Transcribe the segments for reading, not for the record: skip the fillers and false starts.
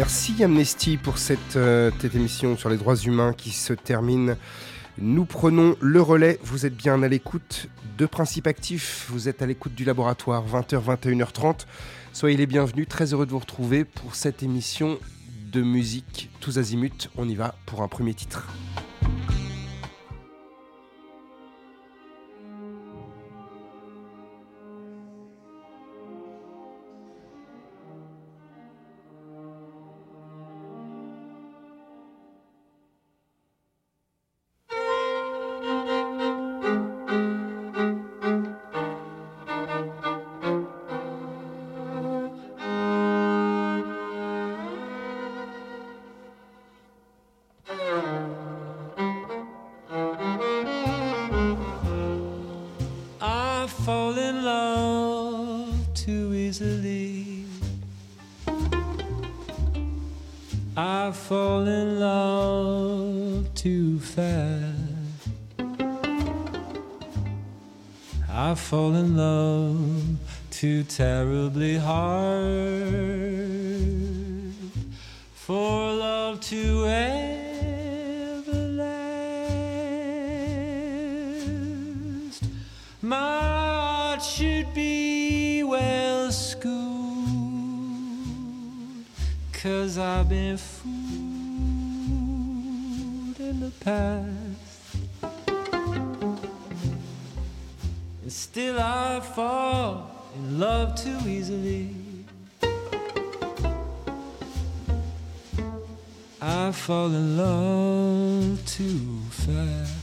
Merci Amnesty pour cette émission sur les droits humains qui se termine. Nous prenons le relais. Vous êtes bien à l'écoute de Principe Actif. Vous êtes à l'écoute du laboratoire 20h, 21h30. Soyez les bienvenus. Très heureux de vous retrouver pour cette émission de musique tous azimuts. On y va pour un premier titre. Terribly hard for love to ever last. My heart should be well schooled, 'cause I've been fooled in the past, and still I fall in love too easily. I fall in love too fast.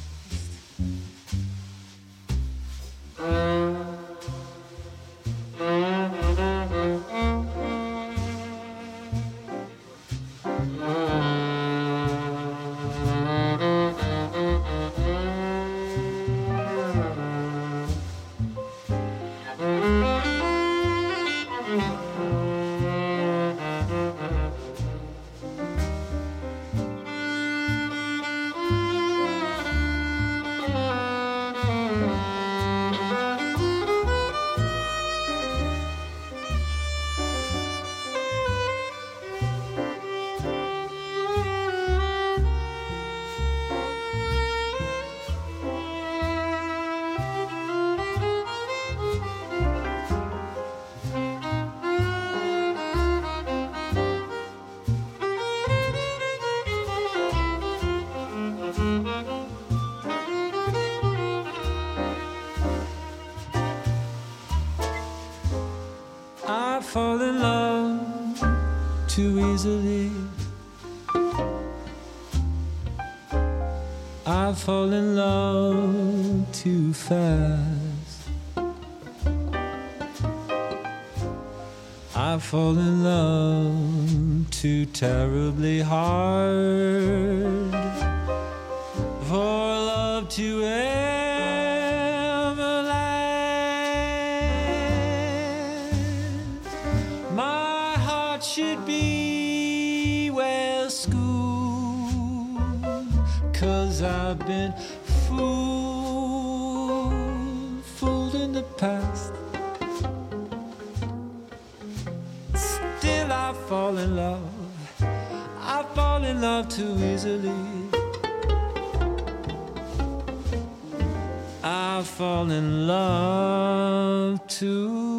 Fall in love too easily. I fall in love too fast. I fall in love too terribly hard for love to ever last. My heart should be well schooled, 'cause I've been fooled in the past. Still I fall in love, I fall in love too easily. I fall in love too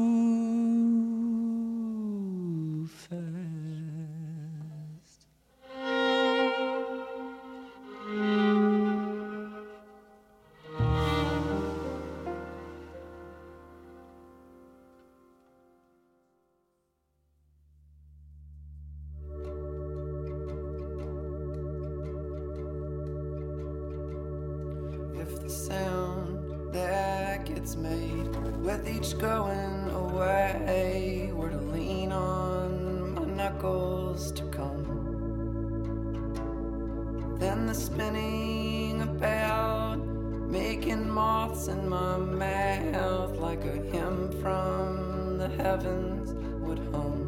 fast. If the sound that gets made with each going away were to lean on my knuckles to come, then the spinning about, making moths in my mouth like a hymn from the heavens would hum.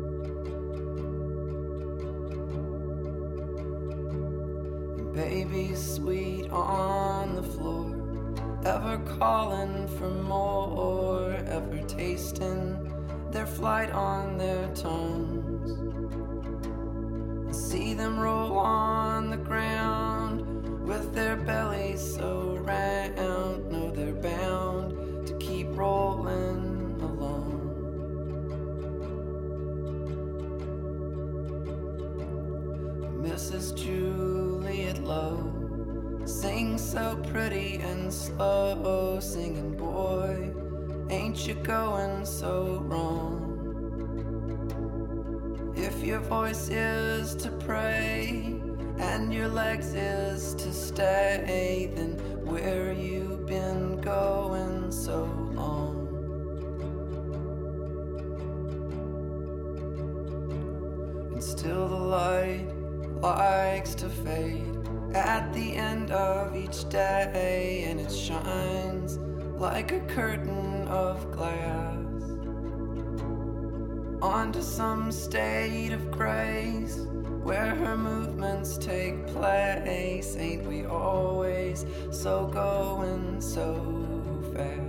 Babies sweet on the floor, ever calling for more, ever tasting their flight on their tongues. see them roll on the ground with their bellies so round. No, they're bound to keep rolling along. Mrs. Juliet Lowe sings so pretty and slow, singing, boy, ain't you going so wrong? If your voice is to pray and your legs is to stay, then where you been going so long? And still the light likes to fade at the end of each day, and it shines like a curtain of glass onto some state of grace where her movements take place. Ain't we always so going so fast?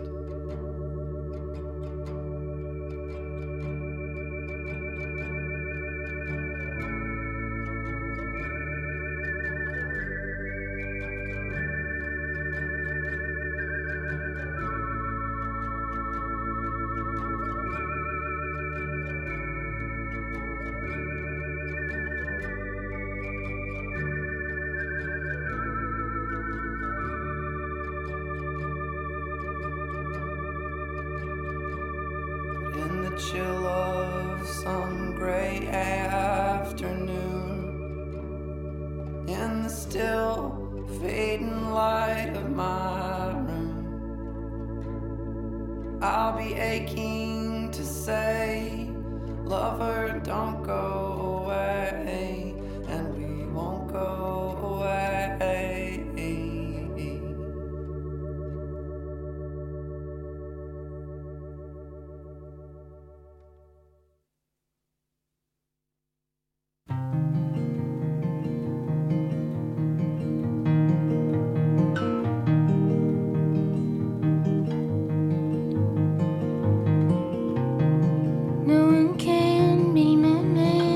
Chill of some gray afternoon, in the still fading light of my room, I'll be aching to say, lover, don't go away, and we won't go away. No one can be my man.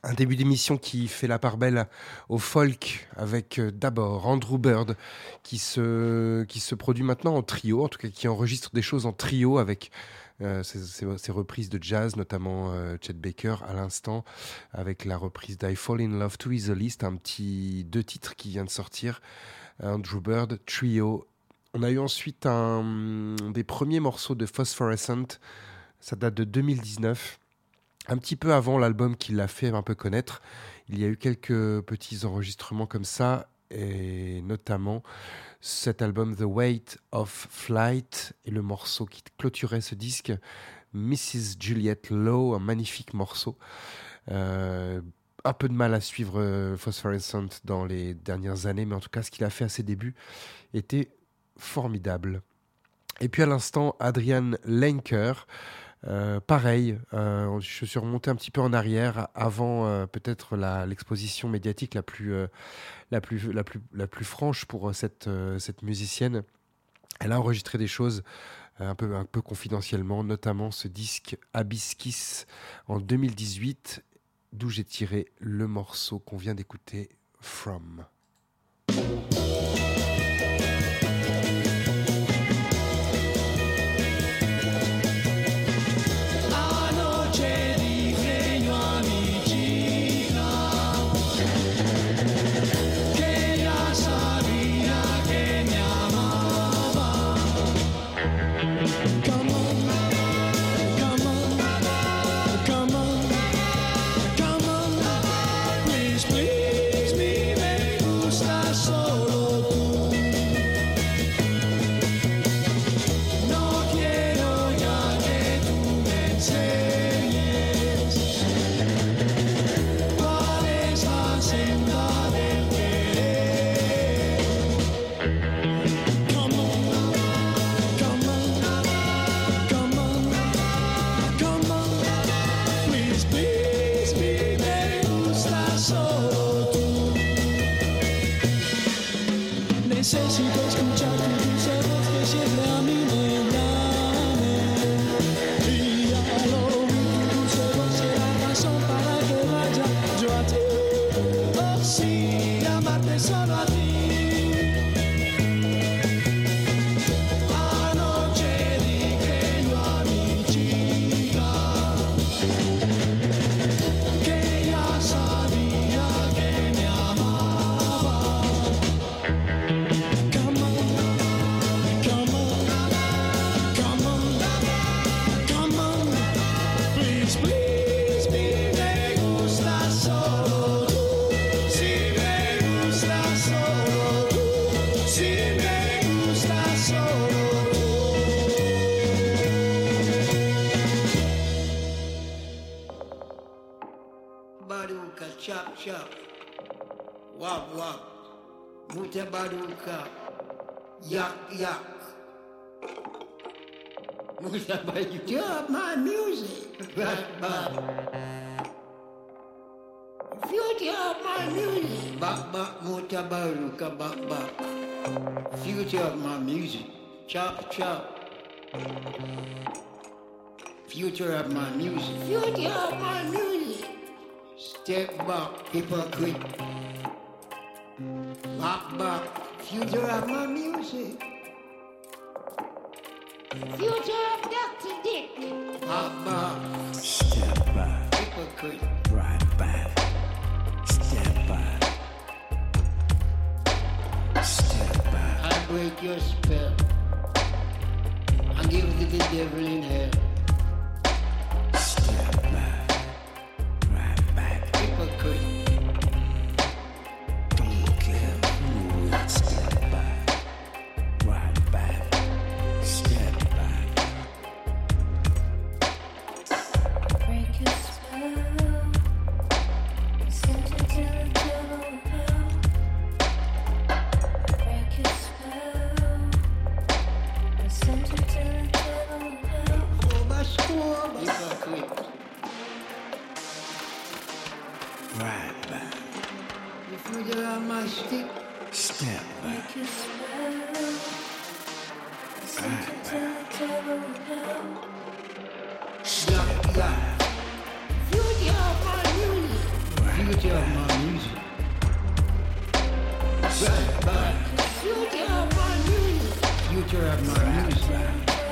Un début d'émission qui fait la part belle au folk avec d'abord Andrew Bird qui se produit maintenant en trio, en tout cas qui enregistre des choses en trio avec ses reprises de jazz, notamment Chet Baker à l'instant, avec la reprise d'I Fall in Love Too Easily, c'est un petit 2 titres qui vient de sortir, Andrew Bird, trio. On a eu ensuite des premiers morceaux de Phosphorescent, ça date de 2019. Un petit peu avant l'album qui l'a fait un peu connaître, il y a eu quelques petits enregistrements comme ça, et notamment cet album The Weight of Flight, et le morceau qui clôturait ce disque, Mrs. Juliette Lowe, un magnifique morceau. Un peu de mal à suivre Phosphorescent dans les dernières années, mais en tout cas ce qu'il a fait à ses débuts était formidable. Et puis à l'instant, Adrian Lenker. Pareil, je suis remonté un petit peu en arrière avant peut-être l'exposition médiatique la plus franche pour cette musicienne. Elle a enregistré des choses un peu confidentiellement, notamment ce disque Abyss Kiss en 2018, d'où j'ai tiré le morceau qu'on vient d'écouter, From. Mutabaruka, yak yak. Mutabaruka, my music. Future of my music. Bak bak mutabaruka, bak bak. Future of my music. Chop chop. Future of my music. Future of my music. Step back, hypocrite. Back, future of my music. Future of Dr. Dick. Back, step back, hypocrite. Right back, step back, step back. I break your spell. I give it to the devil in hell. Step back, right back, hypocrite. Step back, right back, step back. Break your spell. Send it to the devil hell. Break your spell. Send it to the devil hell. Right back. If you get on my stick. Step back. Right back. Step back. Future of my music. future of my music. Right back. Future of my music. Future of my music.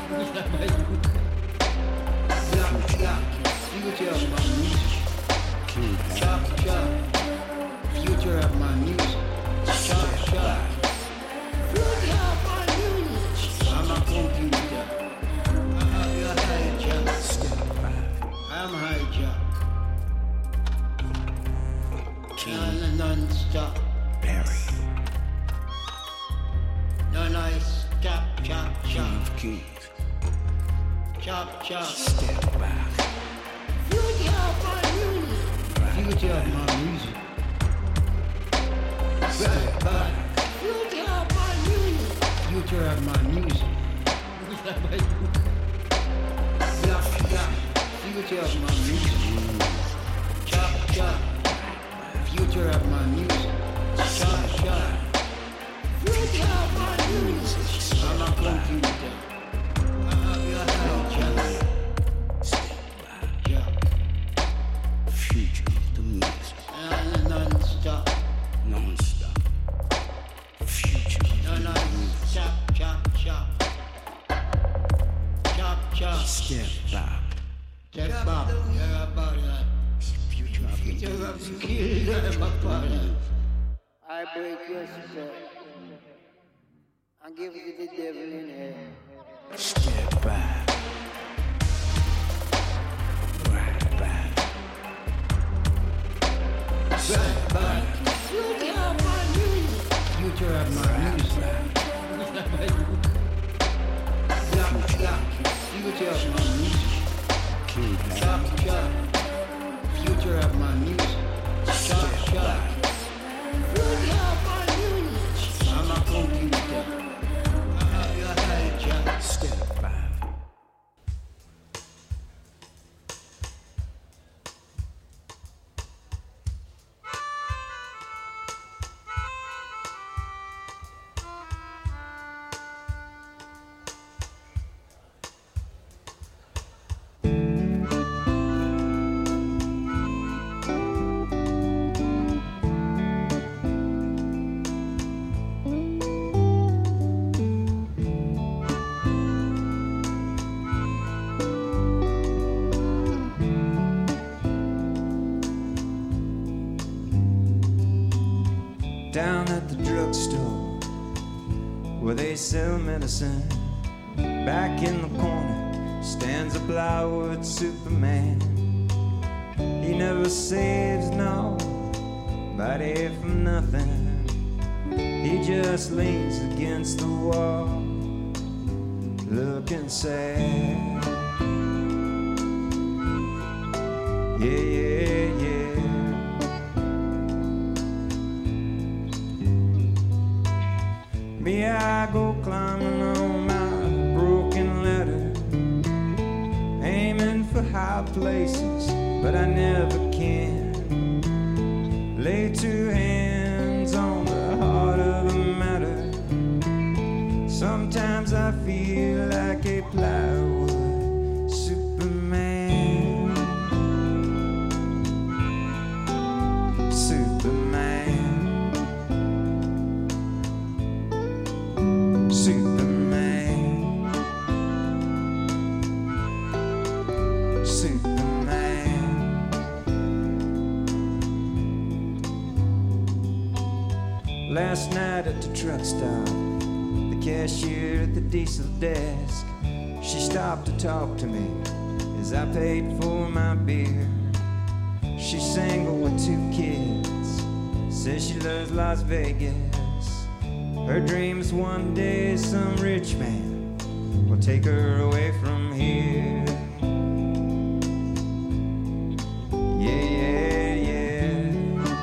Future of my music. Chop, chop. Future of my music. Chop, chop. Future of my music. I'm a computer. I'm hijack. Non-stop. Barry. No nice. Chop, chop, chop. Keith. Chop, chop. Step back. Future of my music. Future of my music. Step back. Future of my music. Future of my music. Black, black. Future of my music. Chop, chop. Future of my music. Chop, chop. Future of my music. I'm a computer. Future of the music. Non-stop. Non-stop. Future of the music. Chop, chop, chop. Chop, chop. Step back. Step back. Yeah, about that. Future of the Future music. of the killer, my father. I break your spirit. I give you the devil in hell. Step back. Right back. Step back. Future of my music. Future of my music. Black, black. Future of my music. King Chop, chop. Future of my music. Chop, chop. Future of my music. I'm a computer. Step back. Down at the drugstore where they sell medicine, back in the corner stands a plywood Superman. He never saves nobody from nothing. He just leans against the wall, looking sad. Yeah, yeah, yeah. Me, I go climbing on my broken ladder, aiming for high places, but I never can. Lay two hands on the heart of the matter. Sometimes I feel like a plywood Superman. Superman. Superman. Superman. Last night at the truck stop, the cashier at the diesel desk, she stopped to talk to me as I paid for my beer. She's single with 2 kids, says she loves Las Vegas. Her dreams one day some rich man will take her away from here. Yeah, yeah, yeah.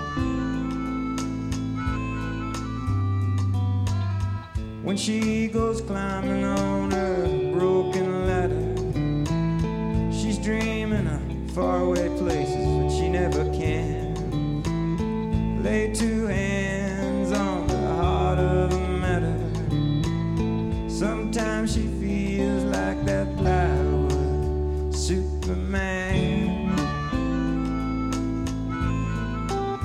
When she goes climbing on her broken ladder, she's dreaming of faraway places, but she never can. Lay two hands on the heart of the matter. Sometimes she feels like that plywood Superman.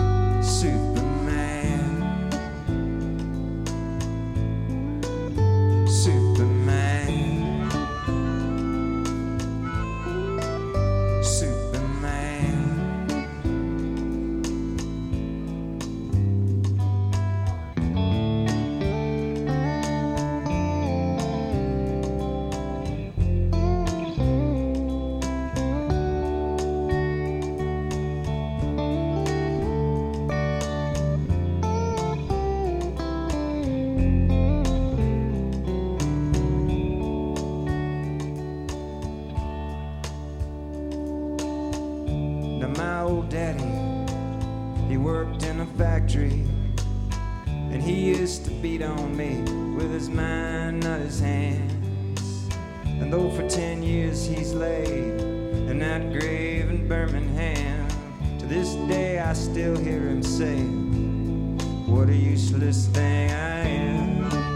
He worked in a factory, and he used to beat on me with his mind, not his hands. And though for 10 years he's laid in that grave in Birmingham, to this day I still hear him say, what a useless thing I am.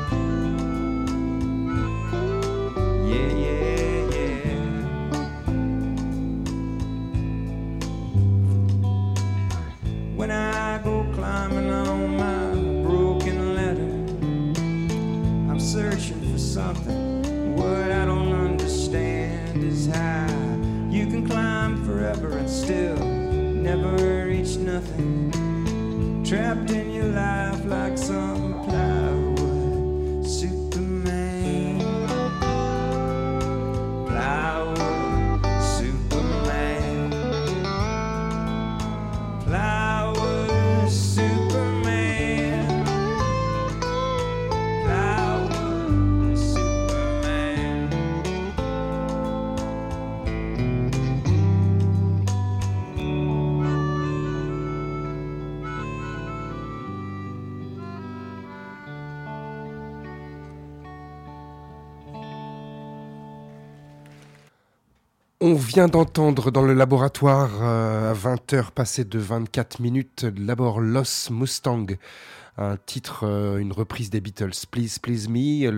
Yeah, yeah, yeah. When I go climbing on my broken ladder, I'm searching for something. What I don't understand is how you can climb forever and still never reach nothing. Trapped in your life like some plywood Superman. Plywood Superman. Plywood Superman. Plywood Superman. On vient d'entendre dans le laboratoire à 20h passé de 24 minutes d'abord Los Mustang, un titre, une reprise des Beatles, Please Please Me.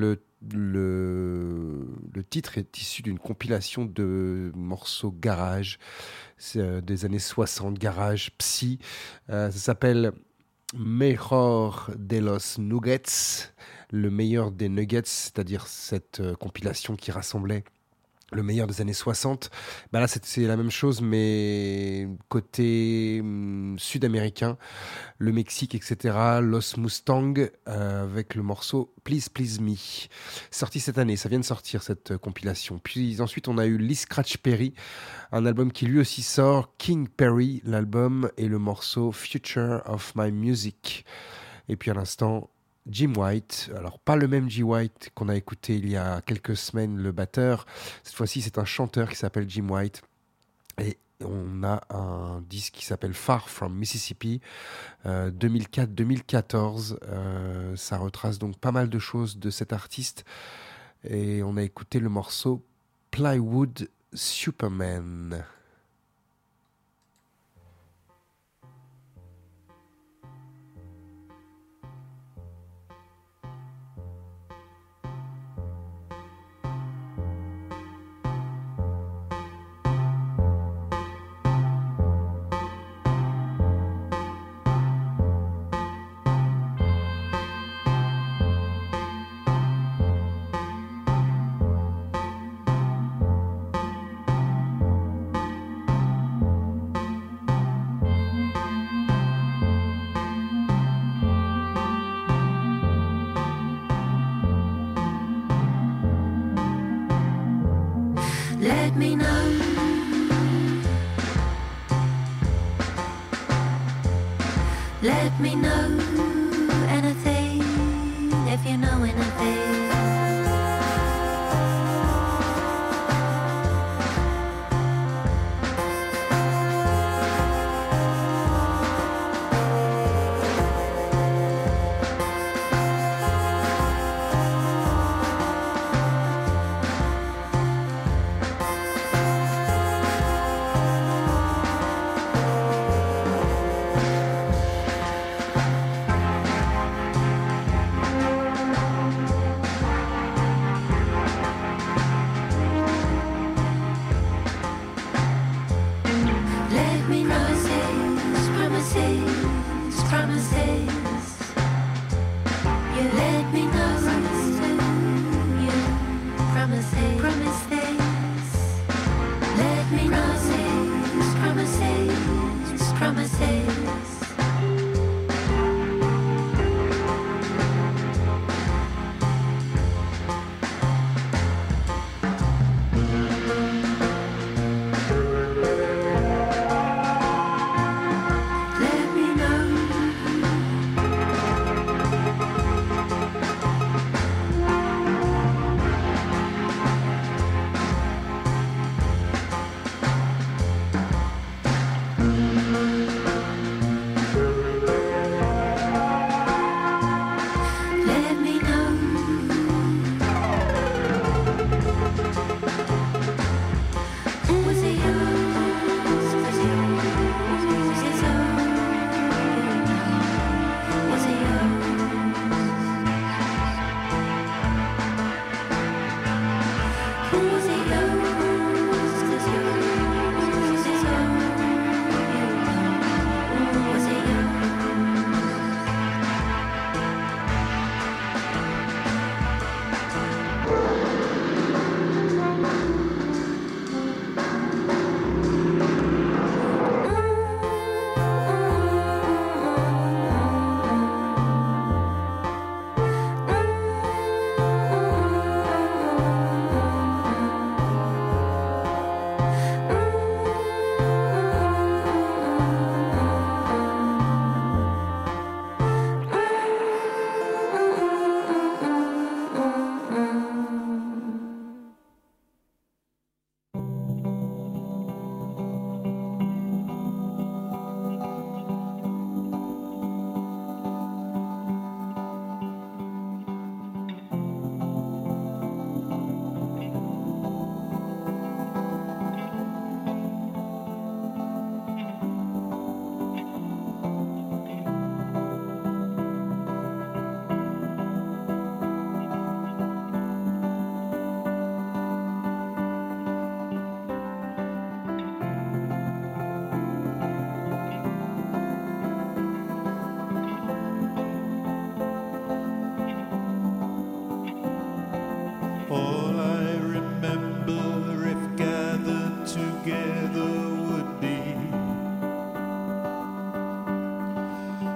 Le titre est issu d'une compilation de morceaux garage des années 60, garage, psy. Ça s'appelle Mejor de los Nuggets, le meilleur des Nuggets, c'est-à-dire cette compilation qui rassemblait le meilleur des années 60. Bah là, c'est la même chose, mais côté sud-américain, le Mexique, etc. Los Mustang, avec le morceau Please Please Me. Sorti cette année, ça vient de sortir cette compilation. Puis ensuite, on a eu Lee Scratch Perry, un album qui lui aussi sort, King Perry, l'album, et le morceau Future of My Music. Et puis à l'instant, Jim White, alors pas le même Jim White qu'on a écouté il y a quelques semaines, le batteur. Cette fois-ci, c'est un chanteur qui s'appelle Jim White. Et on a un disque qui s'appelle Far From Mississippi, 2004-2014. Ça retrace donc pas mal de choses de cet artiste. Et on a écouté le morceau Plywood Superman. Let me know. Let me know anything if you know anything.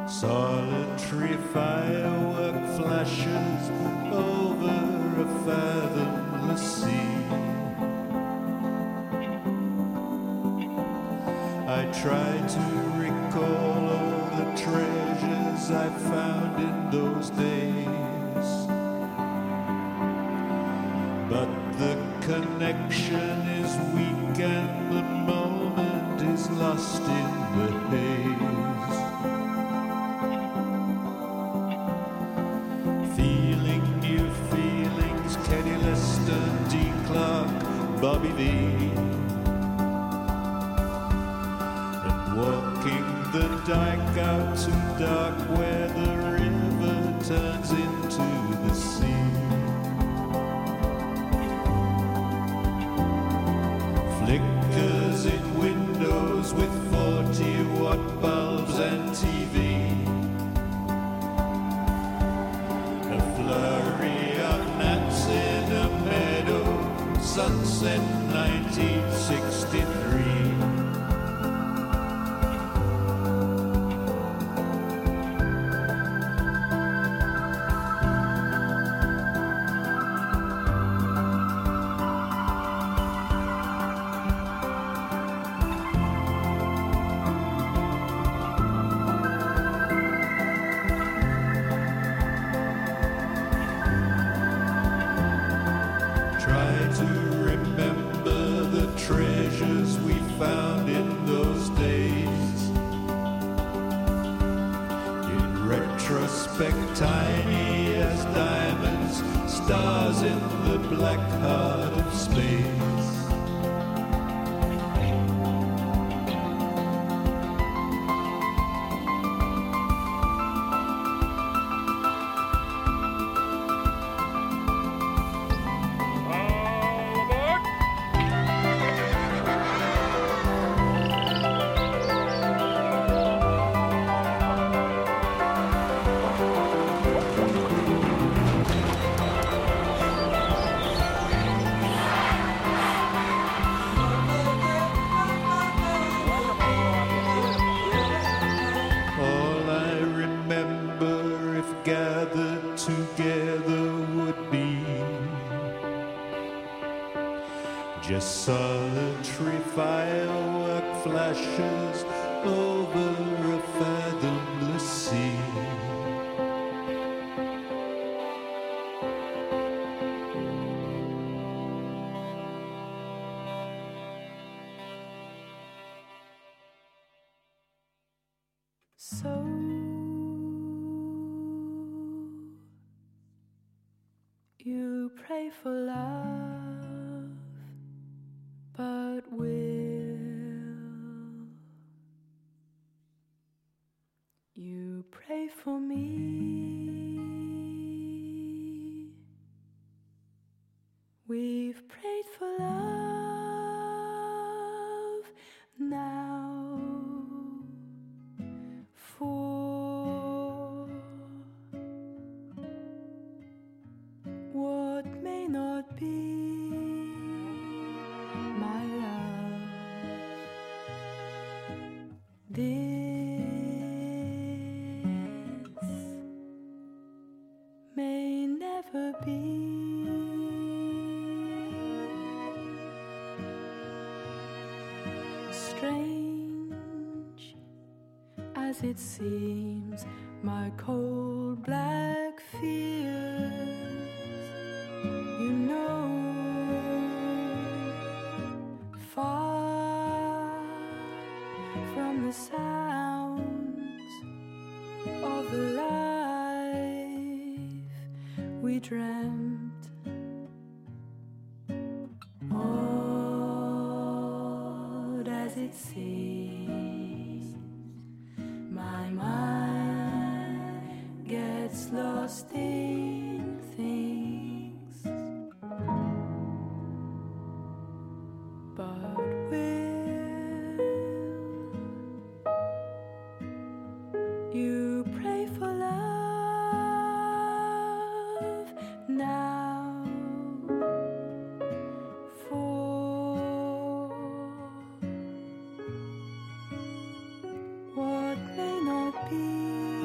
Solitary firework flashes over a fathomless sea. I try to recall all the treasures I found in those days, but the connection is weak and the moment is lost in the haze. Feeling new feelings, Kenny Lester, D. Clark, Bobby Vee, and walking the dike out to dark where the river turns into the sea. Flickers in windows with 40-watt bulbs and TV. A flurry of gnats in a meadow, sunset 1963. Try to remember the treasures we found in those days. In retrospect, tiny as diamonds, stars in the black heart of space. All I remember, if gathered together, would be just solitary firework flashes over a fathomless sea. So you pray for love, but will you pray for me? We've prayed for love now. For what may not be, my love, this may never be. Strange as it seems, my cold black fears, you know, far from the sounds of the life we dreamt. Odd as it seems, my mind gets lost in things, but will you pray for love now? For what may not be,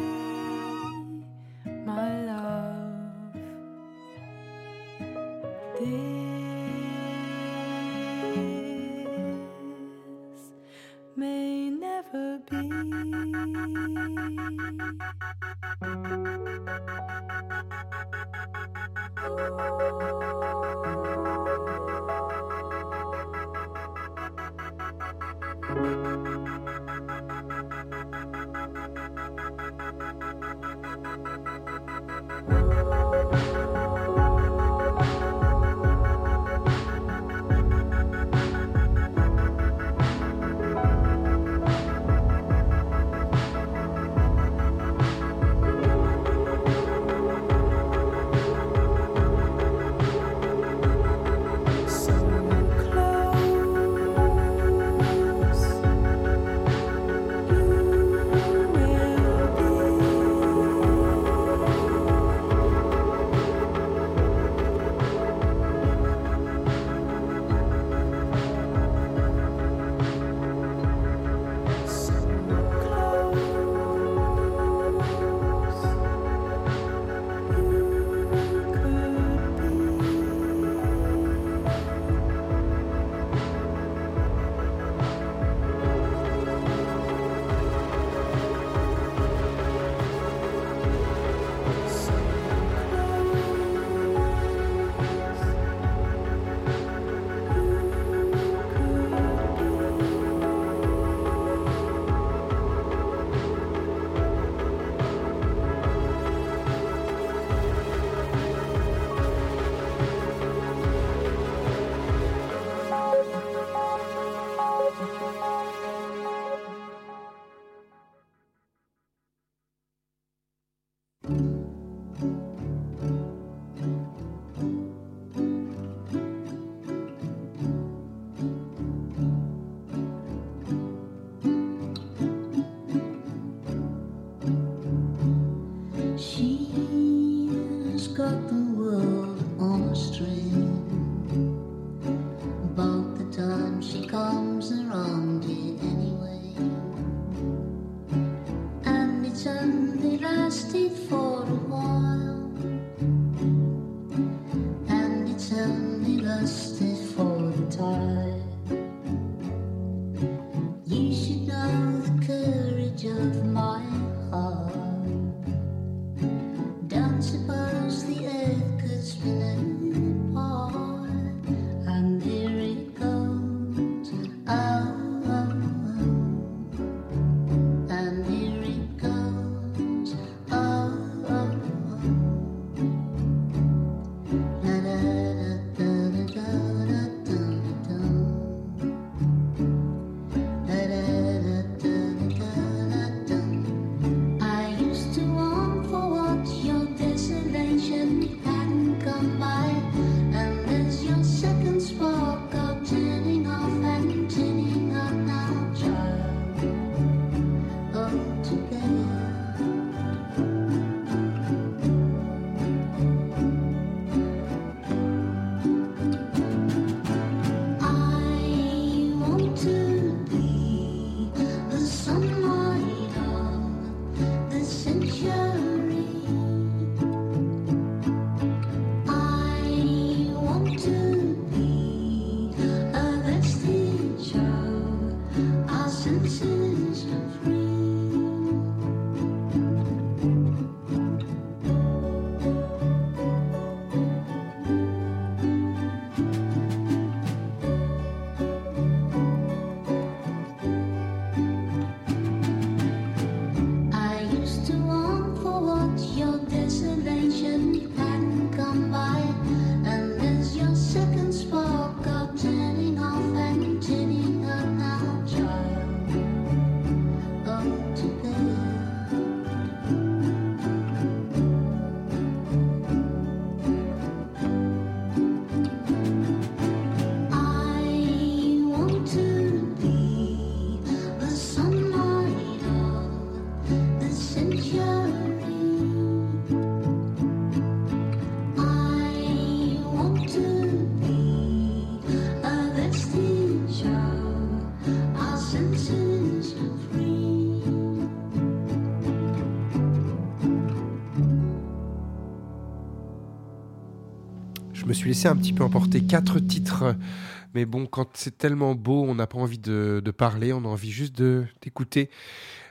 Je me suis laissé un petit peu emporter, 4 titres. Mais bon, quand c'est tellement beau, on n'a pas envie de parler, on a envie juste d'écouter.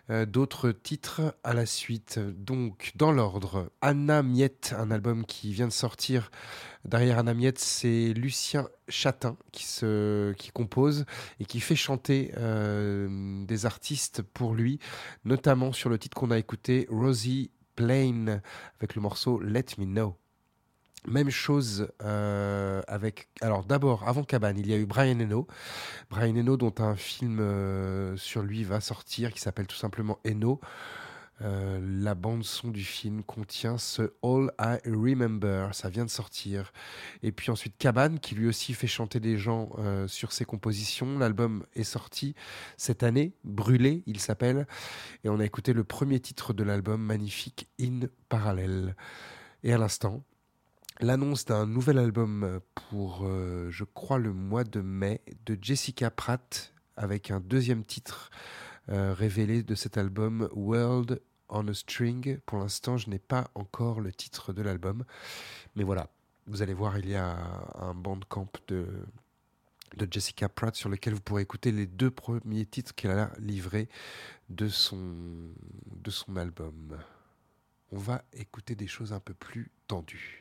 d'autres titres à la suite. Donc, dans l'ordre, Anna Miette, un album qui vient de sortir. Derrière Anna Miette, c'est Lucien Chatin qui compose et qui fait chanter des artistes pour lui, notamment sur le titre qu'on a écouté, Rosie Plain, avec le morceau Let Me Know. Même chose avec... Alors d'abord, avant Cabane, il y a eu Brian Eno. Brian Eno, dont un film sur lui va sortir, qui s'appelle tout simplement Eno. La bande-son du film contient ce All I Remember, ça vient de sortir. Et puis ensuite Cabane, qui lui aussi fait chanter des gens sur ses compositions. L'album est sorti cette année, Brûlé, il s'appelle. Et on a écouté le premier titre de l'album, magnifique, In Parallel. Et à l'instant, l'annonce d'un nouvel album pour, je crois, le mois de mai, de Jessica Pratt, avec un deuxième titre révélé de cet album, World on a String. Pour l'instant, je n'ai pas encore le titre de l'album, mais voilà, vous allez voir, il y a un bandcamp de Jessica Pratt sur lequel vous pourrez écouter les 2 premiers titres qu'elle a livrés de son album. On va écouter des choses un peu plus tendues.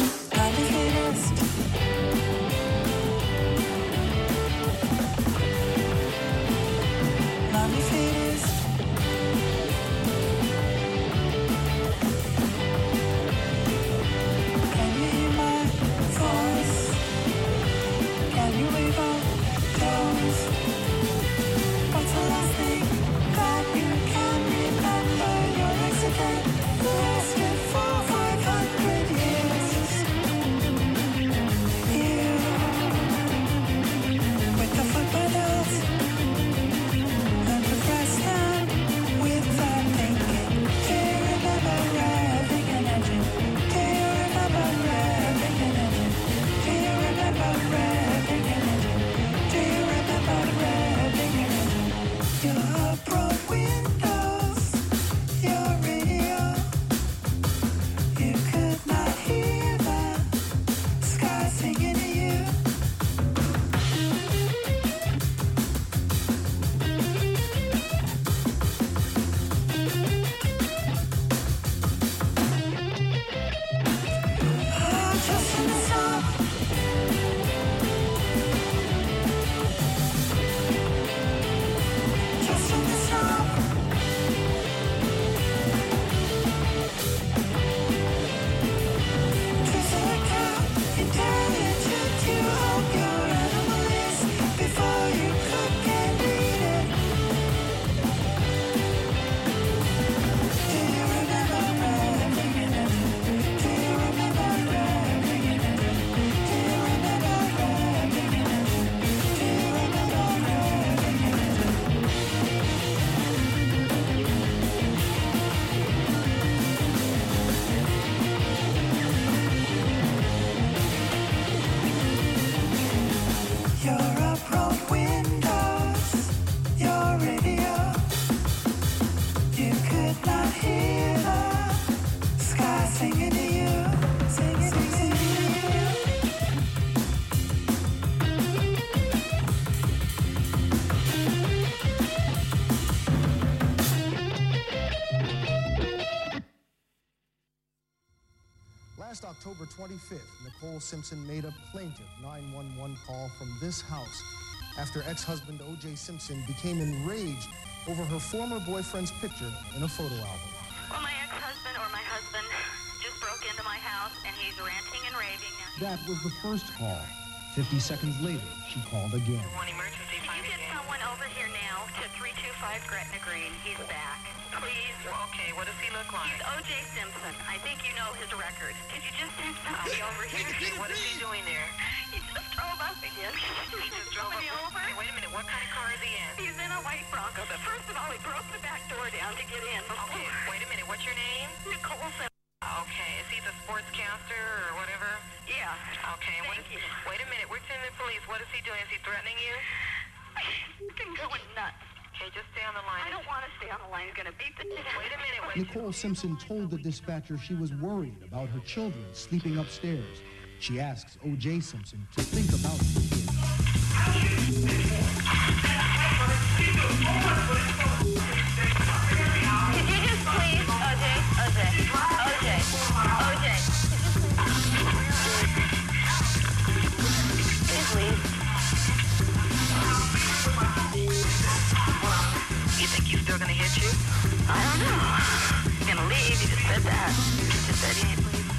Last October 25th, Nicole Simpson made a plaintive 911 call from this house after ex-husband O.J. Simpson became enraged over her former boyfriend's picture in a photo album. Well, my ex-husband or my husband just broke into my house and he's ranting and raving. That was the first call. 50 seconds later, she called again. One emergency. Can you get someone over here now to 325 Gretna Green? He's back. Please. Okay, what does he look like? He's O.J. Simpson. I think you know his record. Could you just send somebody over here? What is he doing there? He just drove up again. He just drove up. Over. Hey, wait a minute, what kind of car is he in? He's in a white Bronco, but first of all, he broke the back door down to get in. Okay, wait a minute, what's your name? Nicole Simpson. Okay, is he the sportscaster or whatever? Yeah. Okay, Thank you. Wait a minute, we're sending the police. What is he doing? Is he threatening you? He's been going nuts. Okay, just stay on the line. I don't want to stay on the line. He's going to beat the... Wait a minute, wait. Nicole Simpson told the dispatcher she was worried about her children sleeping upstairs. She asks O.J. Simpson to think about it. with that. She just said he ain't leaving.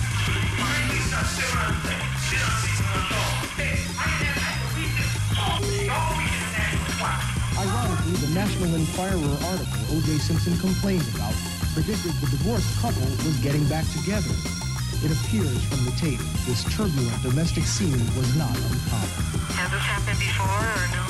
Ironically, the National Enquirer article O.J. Simpson complained about predicted the divorced couple was getting back together. It appears from the tape this turbulent domestic scene was not uncommon. Has this happened before or no?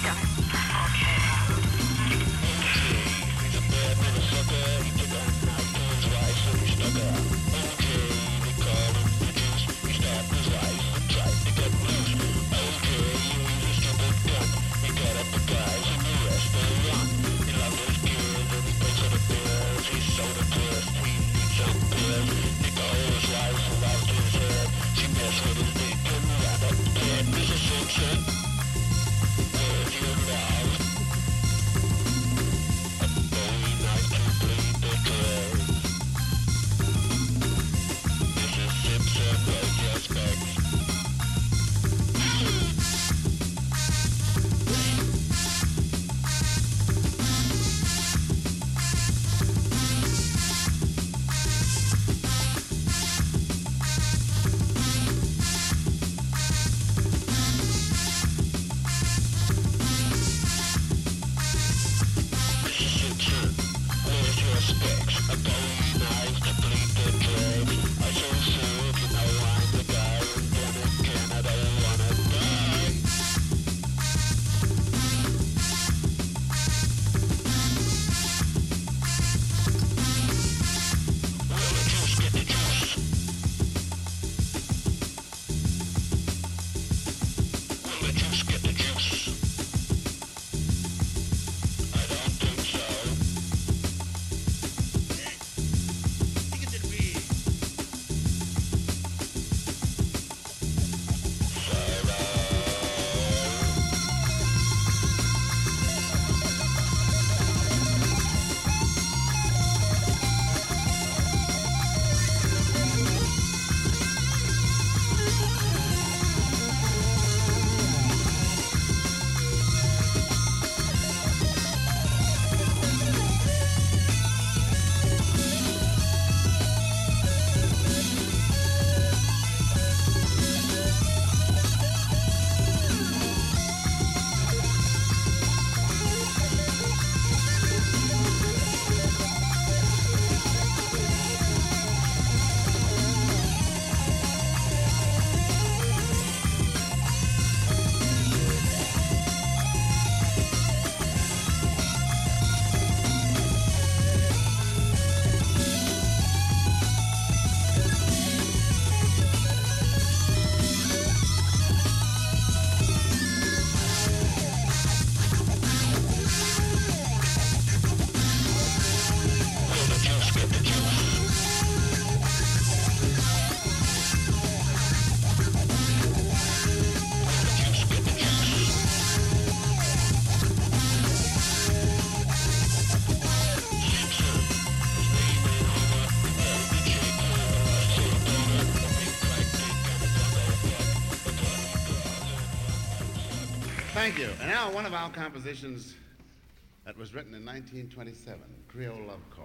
Thank you. And now one of our compositions that was written in 1927, Creole Love Call.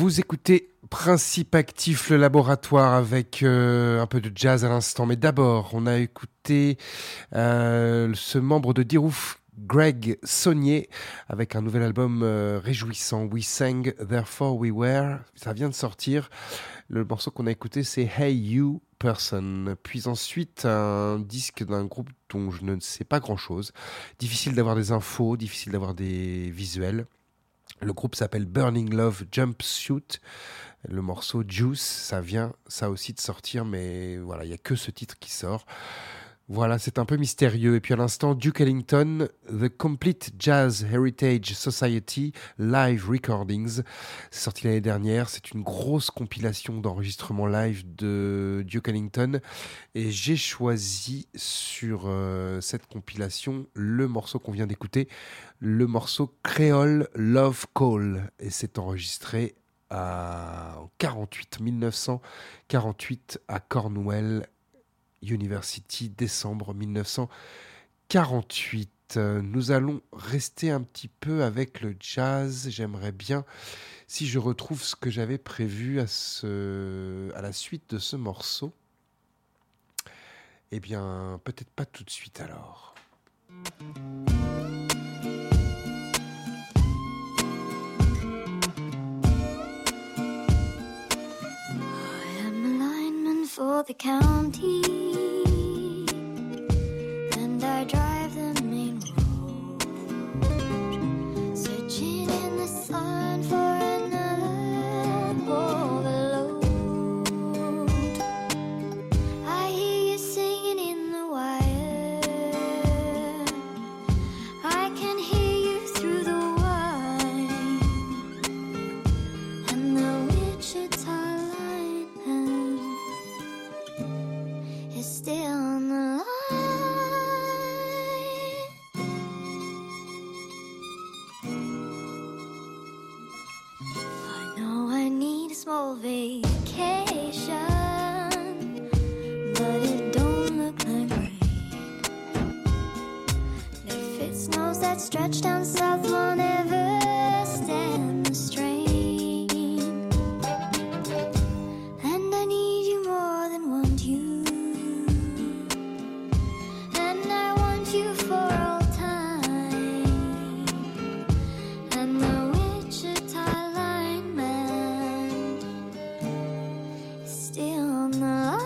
Vous écoutez Principe Actif, le laboratoire, avec un peu de jazz à l'instant. Mais d'abord, on a écouté ce membre de Dirouf, Greg Saunier, avec un nouvel album réjouissant, We Sang, Therefore We Were. Ça vient de sortir. Le morceau qu'on a écouté, c'est Hey You Person. Puis ensuite, un disque d'un groupe dont je ne sais pas grand-chose. Difficile d'avoir des infos, difficile d'avoir des visuels. Le groupe s'appelle Burning Love Jumpsuit. Le morceau Juice, ça vient ça aussi de sortir, mais voilà, il n'y a que ce titre qui sort. Voilà, c'est un peu mystérieux. Et puis à l'instant, Duke Ellington, The Complete Jazz Heritage Society Live Recordings. C'est sorti l'année dernière. C'est une grosse compilation d'enregistrements live de Duke Ellington. Et j'ai choisi sur cette compilation le morceau qu'on vient d'écouter, le morceau Creole Love Call. Et c'est enregistré en 1948 à Cornwall University, décembre 1948. Nous allons rester un petit peu avec le jazz. J'aimerais bien, si je retrouve ce que j'avais prévu à la suite de ce morceau. Eh bien, peut-être pas tout de suite alors. For the county, and I drive the main road, searching in the sun for another overload. I hear you singing in the wire, I can hear you through the wine, and the Wichita lineman is still on the line. I know I need a small vacation, but it don't look like rain. And if it snows, that stretch down south won't ever stand the strain. And I need you more than want you. You for all time, and the Wichita lineman is still on the line.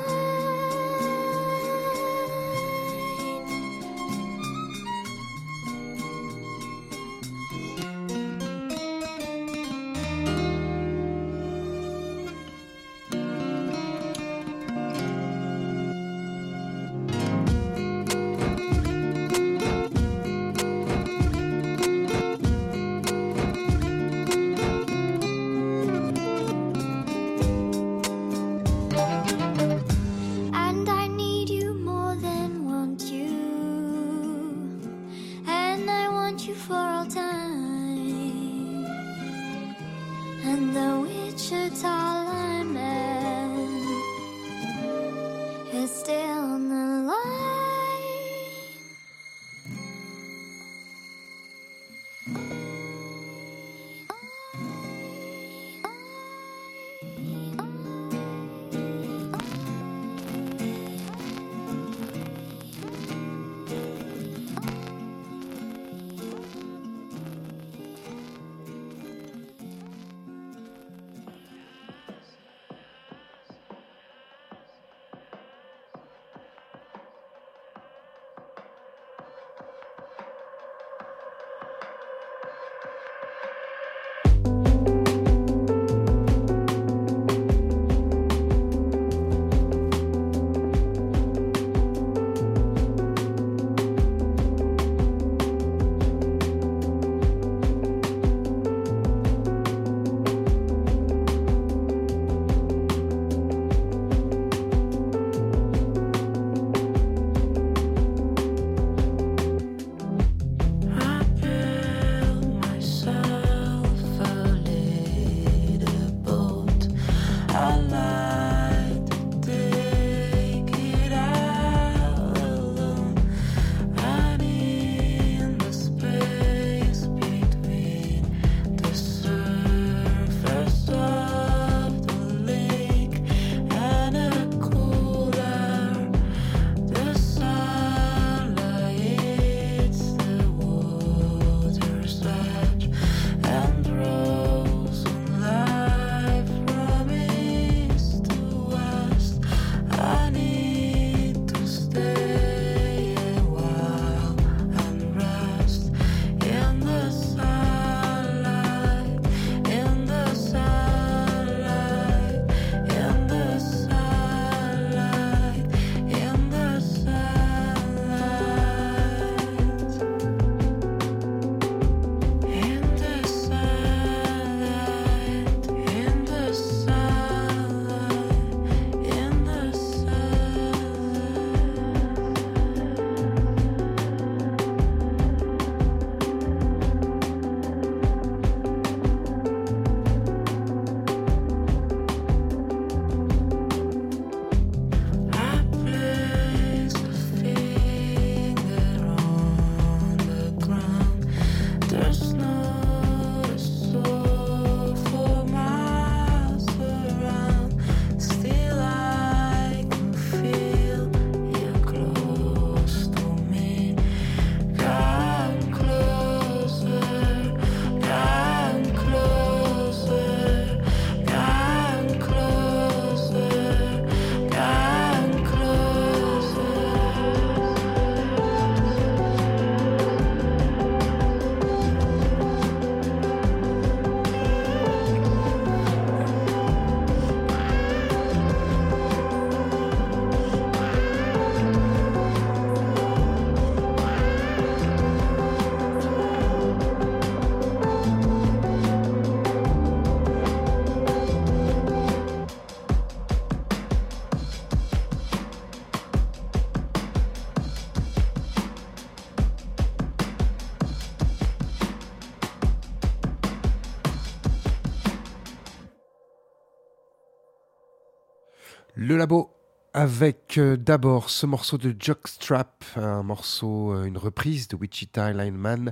Le Labo avec d'abord ce morceau de Jockstrap, un morceau, une reprise de Wichita Lineman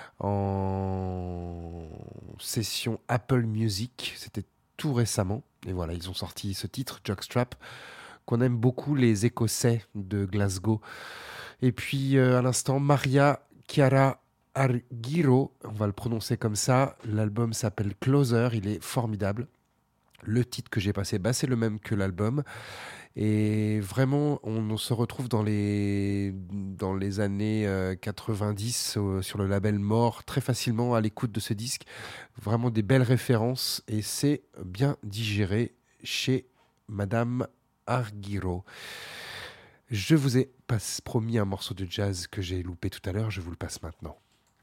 en session Apple Music. C'était tout récemment. Et voilà, ils ont sorti ce titre, Jockstrap, qu'on aime beaucoup, les Écossais de Glasgow. Et puis à l'instant, Maria Chiara Argiro, on va le prononcer comme ça. L'album s'appelle Closer, il est formidable. Le titre que j'ai passé, c'est le même que l'album. Et vraiment, on se retrouve dans les années 90 sur le label Mort, très facilement à l'écoute de ce disque. Vraiment des belles références et c'est bien digéré chez Madame Argiro. Je vous ai promis un morceau de jazz que j'ai loupé tout à l'heure, je vous le passe maintenant.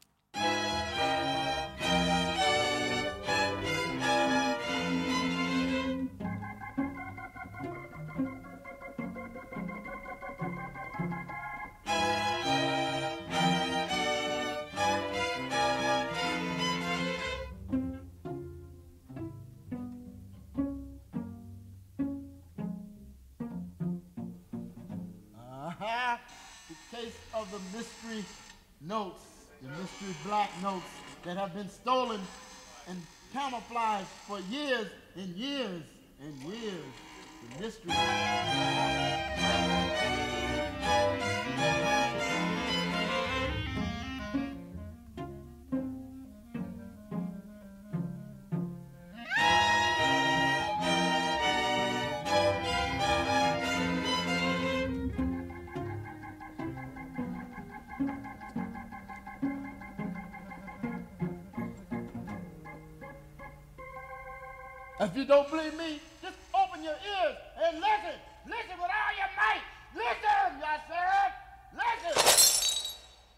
Of the mystery notes, the mystery black notes that have been stolen and camouflaged for years and years and years. The mystery. If you don't believe me, just open your ears and listen. Listen with all your might. Listen, I said. Listen.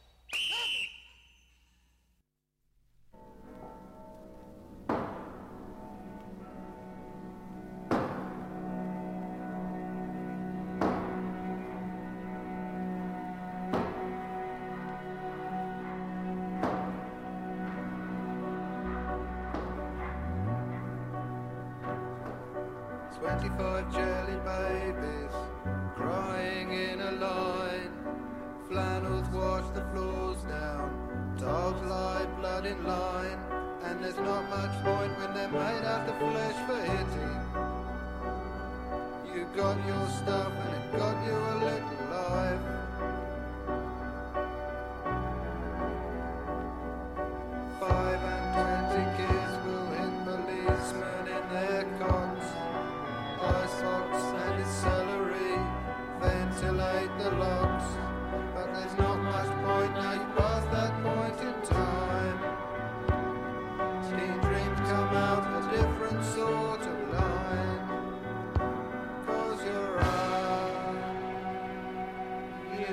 Jelly babies crying in a line. Flannels wash the floors down. Dogs lie blood in line. And there's not much point when they're made out of flesh for hitting. You got your stuff and it got you a little life. $5 and 20 kids will hit policemen in their cots. Ice box and its celery, ventilate the locks. But there's not much point now you pass that point in time. Teen dreams come out a different sort of line. 'Cause you're right,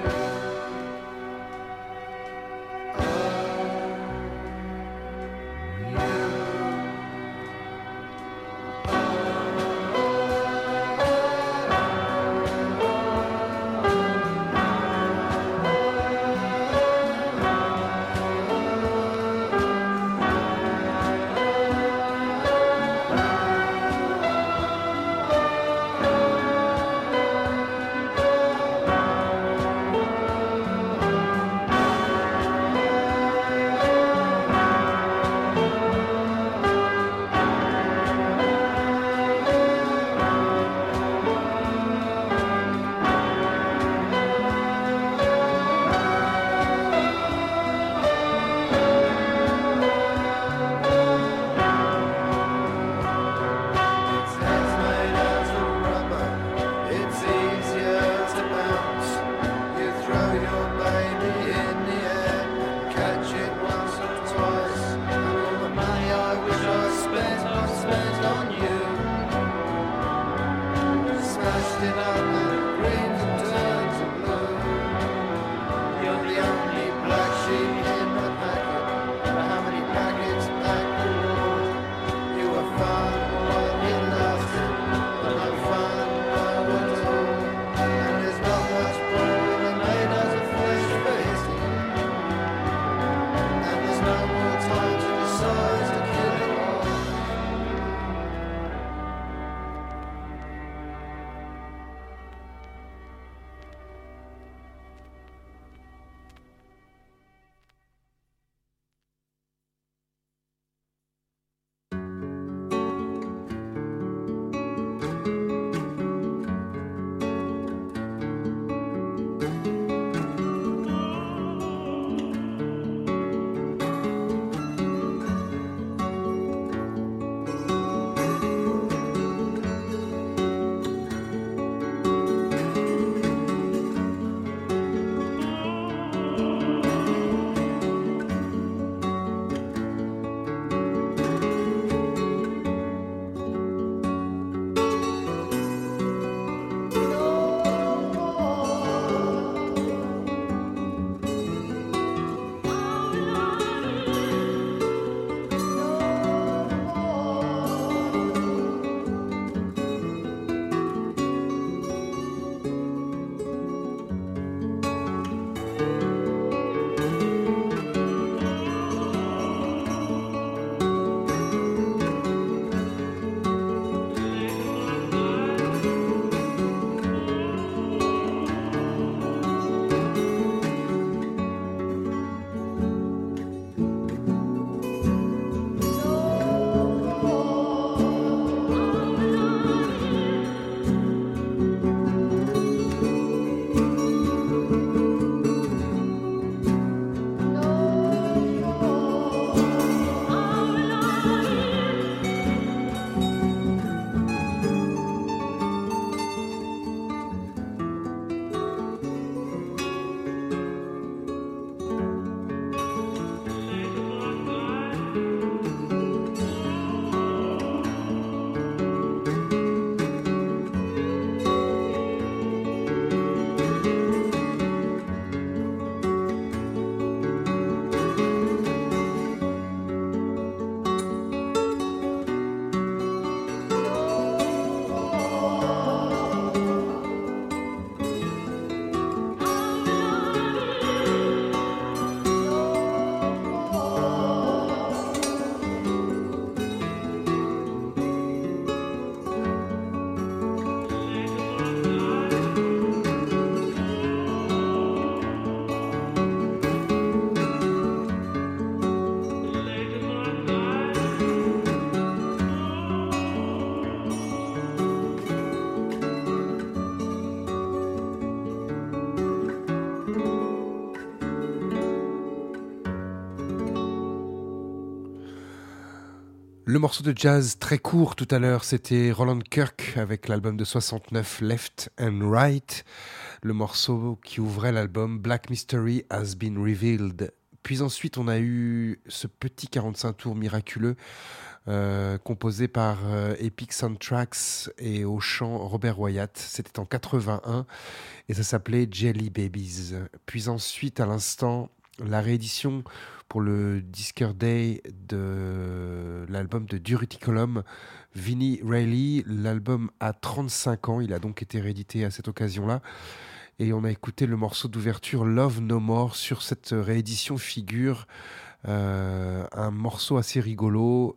Le morceau de jazz très court tout à l'heure, c'était Roland Kirk avec l'album de 69 Left and Right, le morceau qui ouvrait l'album Black Mystery Has Been Revealed. Puis ensuite on a eu ce petit 45 tours miraculeux composé par Epic Soundtracks et au chant Robert Wyatt. C'était en 81 et ça s'appelait Jelly Babies. Puis ensuite à l'instant la réédition pour le Disker Day de l'album de Durity Column, Vinnie Reilly. L'album a 35 ans, il a donc été réédité à cette occasion-là. Et on a écouté le morceau d'ouverture Love No More. Sur cette réédition figure un morceau assez rigolo.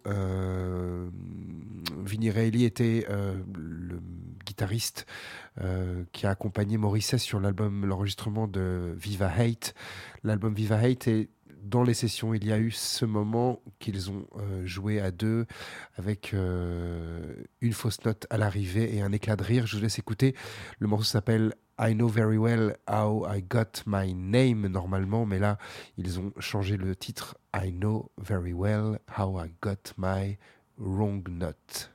Vinnie Reilly était le guitariste qui a accompagné Morrissey sur l'enregistrement de Viva Hate. L'album Viva Hate est dans les sessions, il y a eu ce moment qu'ils ont joué à deux avec une fausse note à l'arrivée et un éclat de rire. Je vous laisse écouter. Le morceau s'appelle I Know Very Well How I Got My Name normalement, mais là, ils ont changé le titre I Know Very Well How I Got My Wrong Note.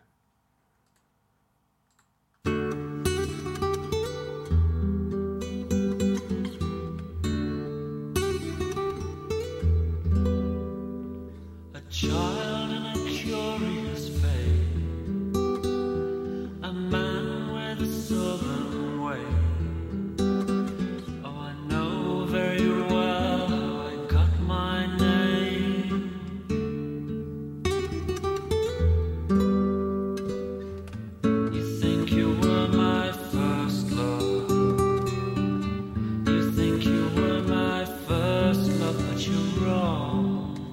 Child in a curious fate, a man with a southern way. Oh, I know very well how I got my name. You think you were my first love. You think you were my first love, but you're wrong.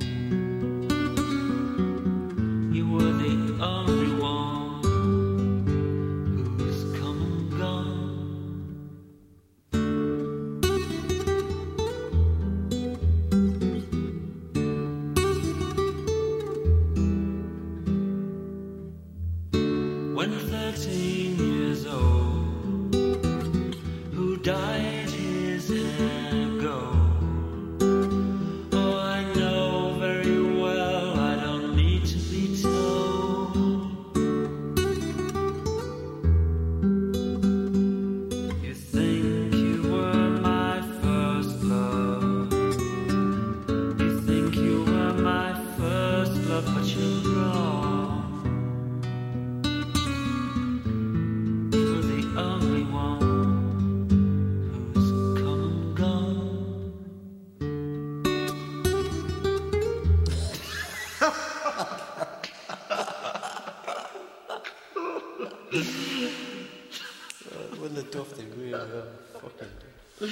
When 13 years old, who dyed his hair gold? Oh, I know very well, I don't need to be told. You think you were my first love. You think you were my first love, but you're wrong. Wouldn't it tough they really fucking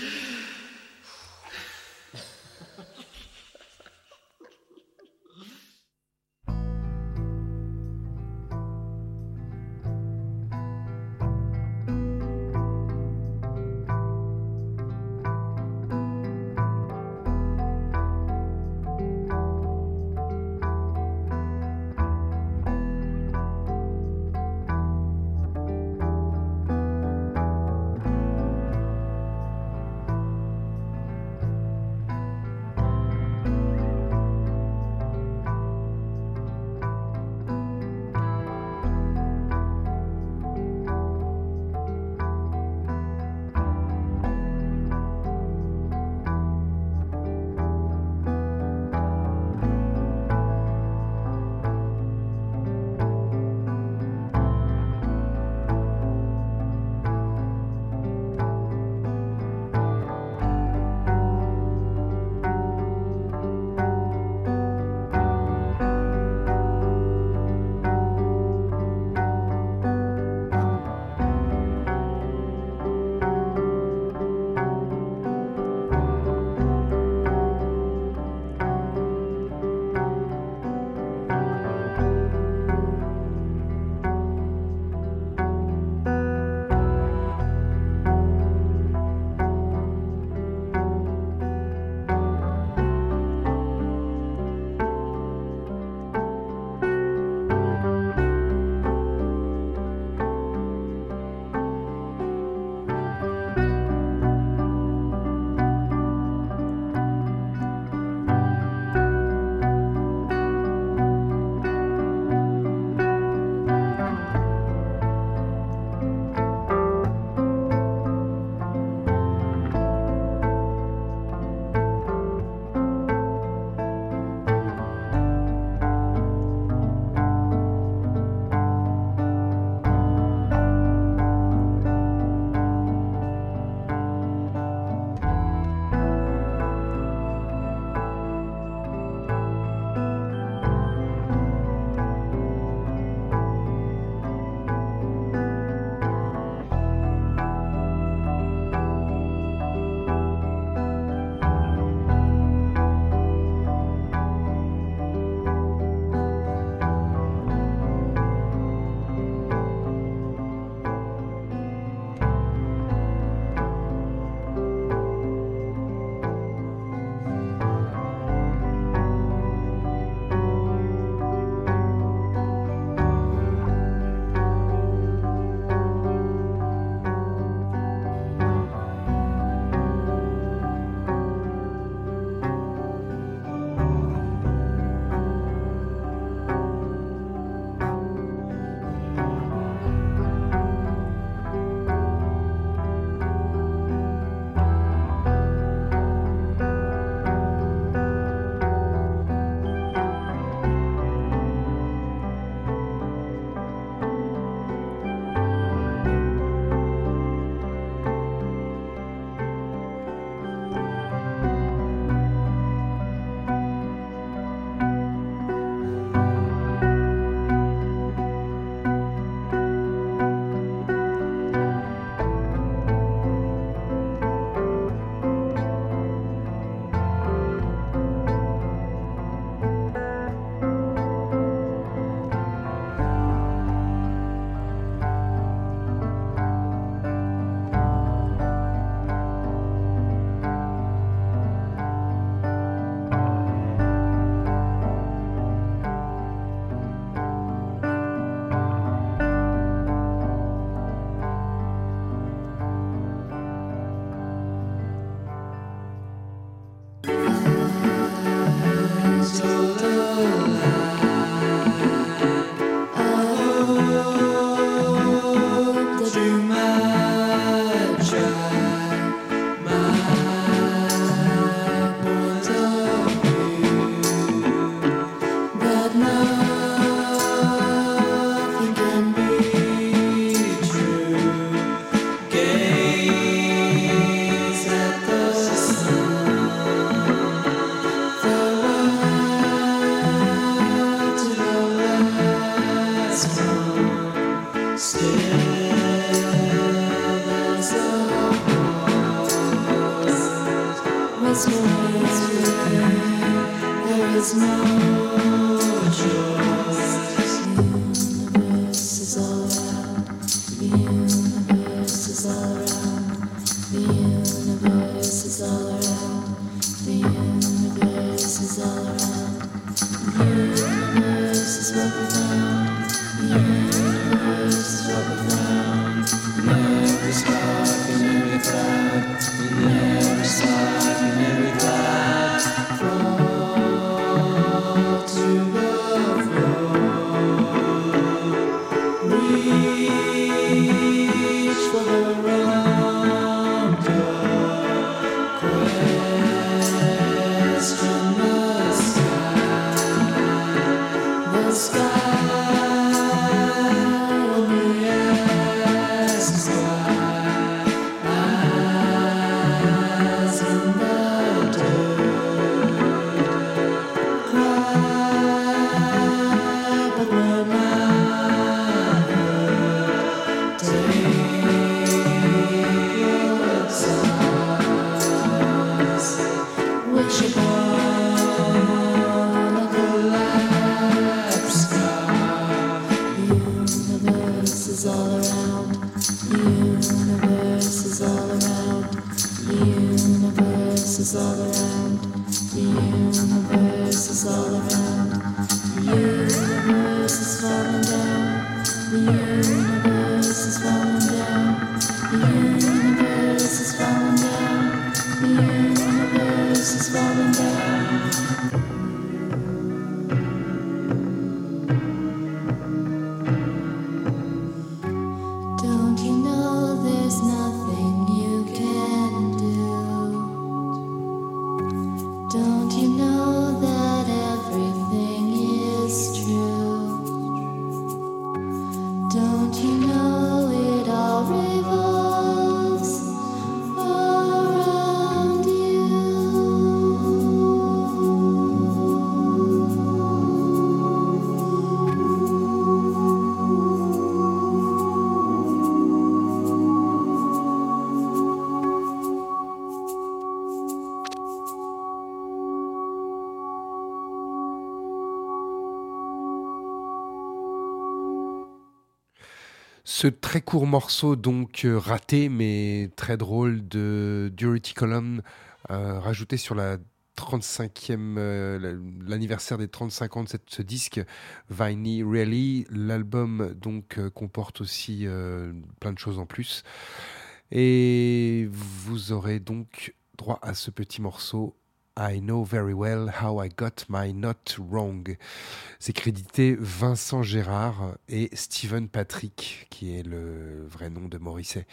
Ce très court morceau, donc raté mais très drôle, de Durity Column, rajouté sur la 35e, l'anniversaire des 35 ans de ce disque, Viney Really. L'album donc comporte aussi plein de choses en plus. Et vous aurez donc droit à ce petit morceau, I Know Very Well How I Got My Not Wrong. C'est crédité Vincent Gérard et Stephen Patrick, qui est le vrai nom de Morrissey.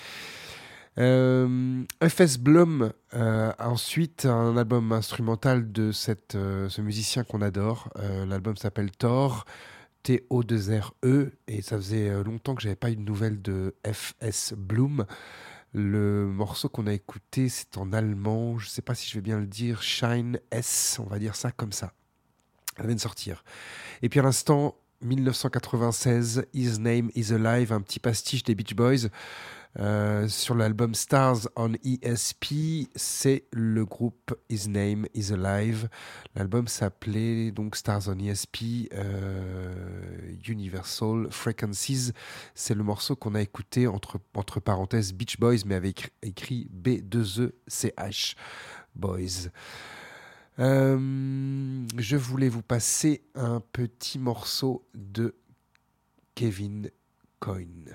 F.S. Blum, ensuite un album instrumental de ce musicien qu'on adore. L'album s'appelle Thor, T-O-2-R-E, et ça faisait longtemps que j'avais pas eu de nouvelles de F.S. Blum. Le morceau qu'on a écouté, c'est en allemand, je ne sais pas si je vais bien le dire, Shine S, on va dire ça comme ça. Elle vient de sortir. Et puis à l'instant, 1996, His Name Is Alive, un petit pastiche des Beach Boys. Sur l'album Stars on ESP, c'est le groupe His Name Is Alive. L'album s'appelait donc Stars on ESP, Universal Frequencies. C'est le morceau qu'on a écouté entre parenthèses Beach Boys, mais avec écrit B2ECH Boys. Je voulais vous passer un petit morceau de Kevin Coyne.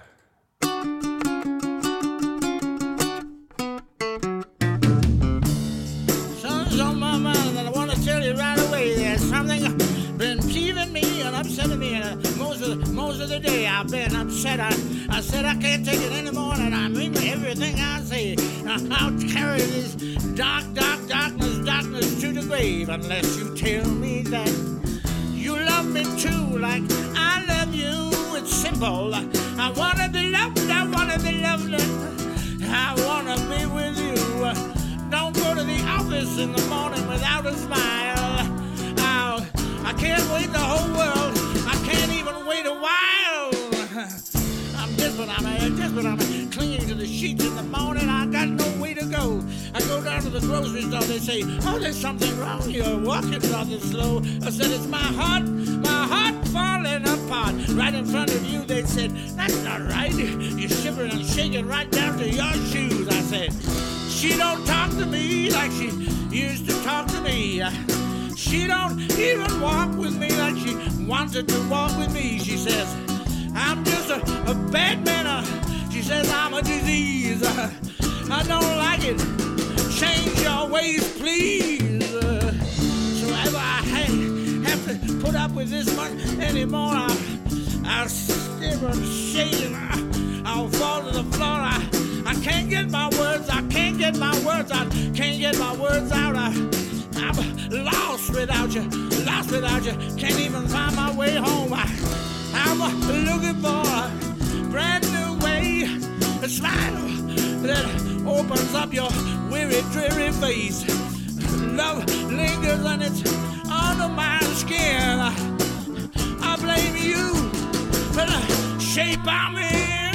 On my mind, and I want to tell you right away. There's something been peeving me and upsetting me, and most of the day I've been upset. I said I can't take it anymore, and I mean everything I say. I'll carry this darkness to the grave unless you tell me that you love me too, like I love you. It's simple. I wanna be loved. I wanna be loved. I wanna be with you. Don't go to the office in the morning without a smile. I can't wait the whole world. I can't even wait a while. I'm desperate, I'm clinging to the sheets in the morning. I got no way to go. I go down to to the grocery store, they say, oh, there's something wrong, you're walking rather slow. I said, it's my heart falling apart. Right in front of you, they said, that's not right. You're shivering and shaking right down to your shoes. I said, she don't talk to me like she used to talk to me. She don't even walk with me like she wanted to walk with me. She says, I'm just a bad man. She says, I'm a disease. I don't like it. Change your ways, please. So if I have to put up with this much anymore, I'll stare and shake and I'll fall to the floor. I can't get my words. I can't get my words out. Can't get my words out. I'm lost without you. Lost without you. Can't even find my way home. I'm looking for a brand new way. A smile that opens up your weary, dreary face. Love lingers and it's under my skin. I blame you for the shape I'm in.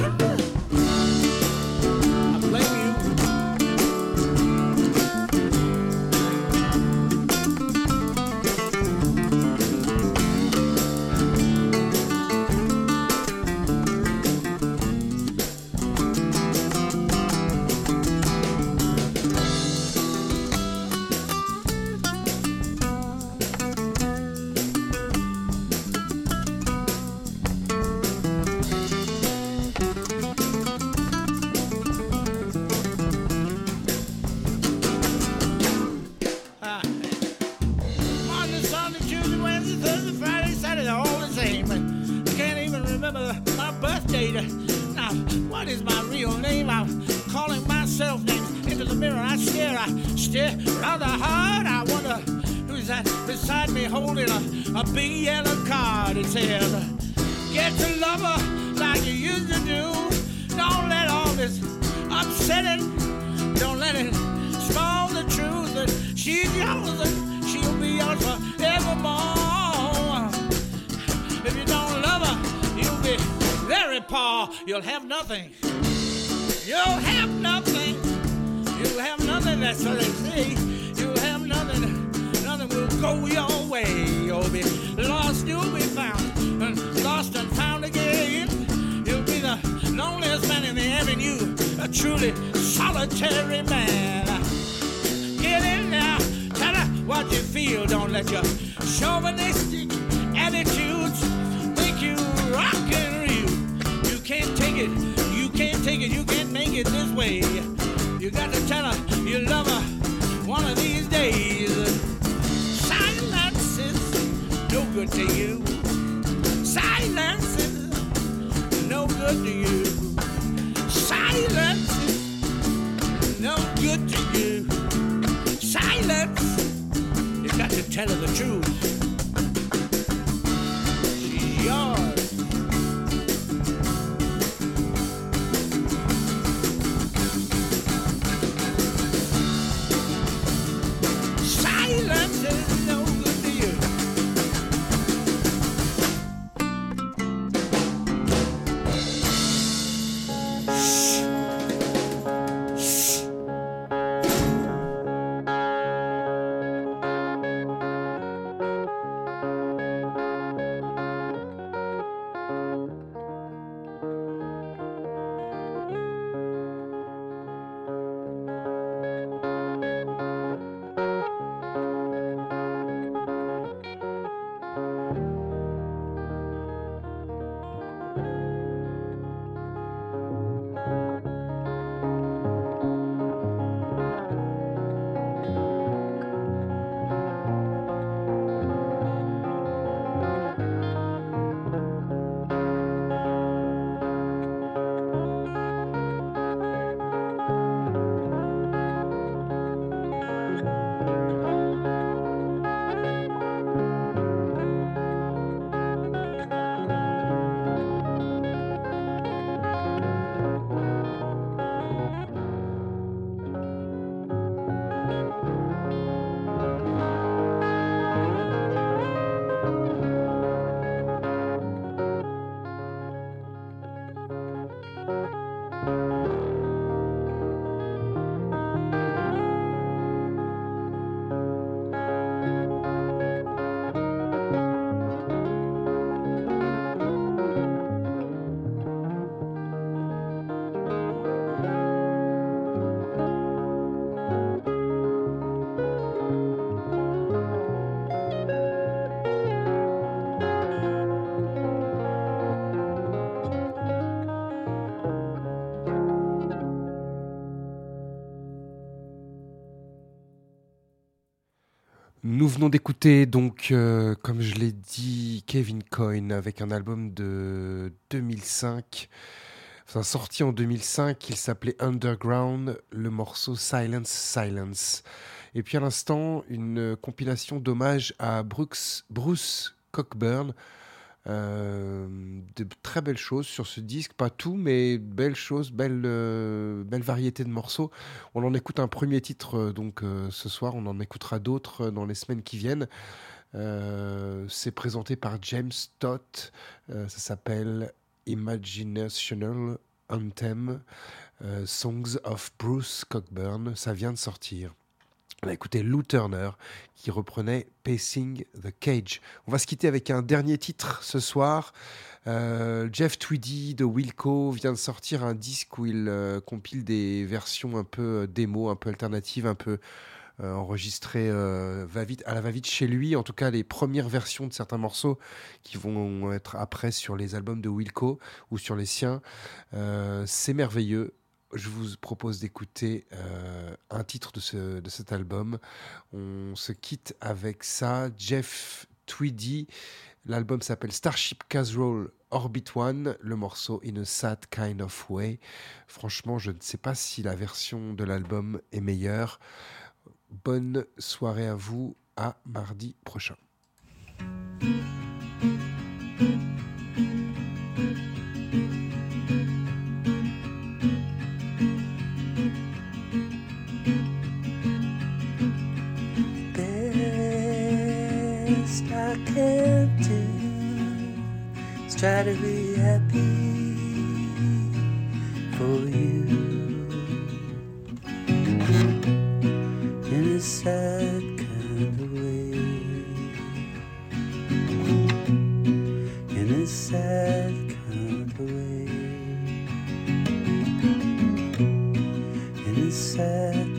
I blame you. Now, what is my real name? I'm calling myself names into the mirror. I stare rather hard. I wonder who's that beside me holding a big yellow card. It says, get to love her like you used to do. Don't let all this upsetting, don't let it spoil the truth that she's yours and she'll be yours forevermore. If you don't love her, you'll be very poor. You'll have nothing. You'll have nothing. You'll have nothing. That's what they say. You'll have nothing. Nothing will go your way. You'll be lost. You'll be found. And lost and found again. You'll be the loneliest man in the avenue. A truly solitary man. Get in there. Tell her what you feel. Don't let your chauvinistic attitudes make you rock and reel. You can't take it. You can't take it. You can't make it this way. You got to tell her you love her one of these days. Silence is no good to you. Silence is no good to you. Silence is no good to you. Silence, you got to tell her the truth. She's yours. Silence is no good to you. Nous venons d'écouter donc, comme je l'ai dit, Kevin Coyne avec un album de 2005, enfin sorti en 2005, il s'appelait Underground, le morceau Silence Silence. Et puis à l'instant, une compilation d'hommage à Bruce Cockburn. De très belles choses sur ce disque, pas tout, mais belles choses, belle variété de morceaux. On en écoute un premier titre ce soir, on en écoutera d'autres dans les semaines qui viennent. C'est présenté par James Stott, ça s'appelle Imaginational Anthem, Songs of Bruce Cockburn, ça vient de sortir. On a écouté Lou Turner qui reprenait Pacing the Cage. On va se quitter avec un dernier titre ce soir. Jeff Tweedy de Wilco vient de sortir un disque où il compile des versions un peu démo, un peu alternatives, un peu enregistrées à la va-vite chez lui. En tout cas, les premières versions de certains morceaux qui vont être après sur les albums de Wilco ou sur les siens. C'est merveilleux. Je vous propose d'écouter un titre de cet album. On se quitte avec ça. Jeff Tweedy. L'album s'appelle Starship Casserole Orbit One. Le morceau In a Sad Kind of Way. Franchement, je ne sais pas si la version de l'album est meilleure. Bonne soirée à vous. À mardi prochain. I can do is try to be happy for you in a sad kind of way, in a sad kind of way, in a sad kind of way.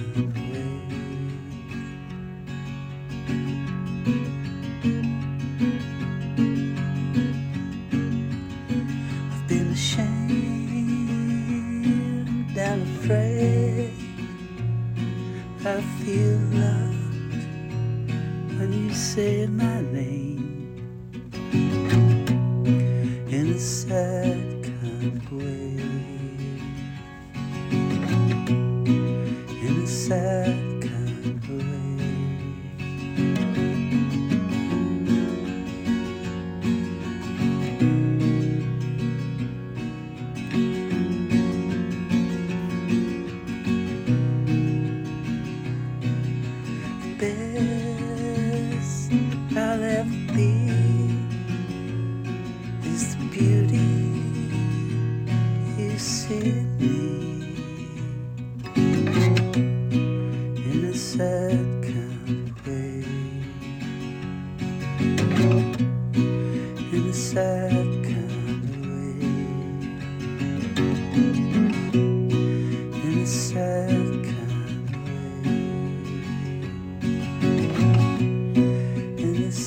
I feel loved when you say my name in a sad kind of way, in a sad kind of way.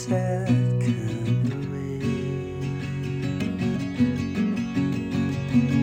Sad kind of way.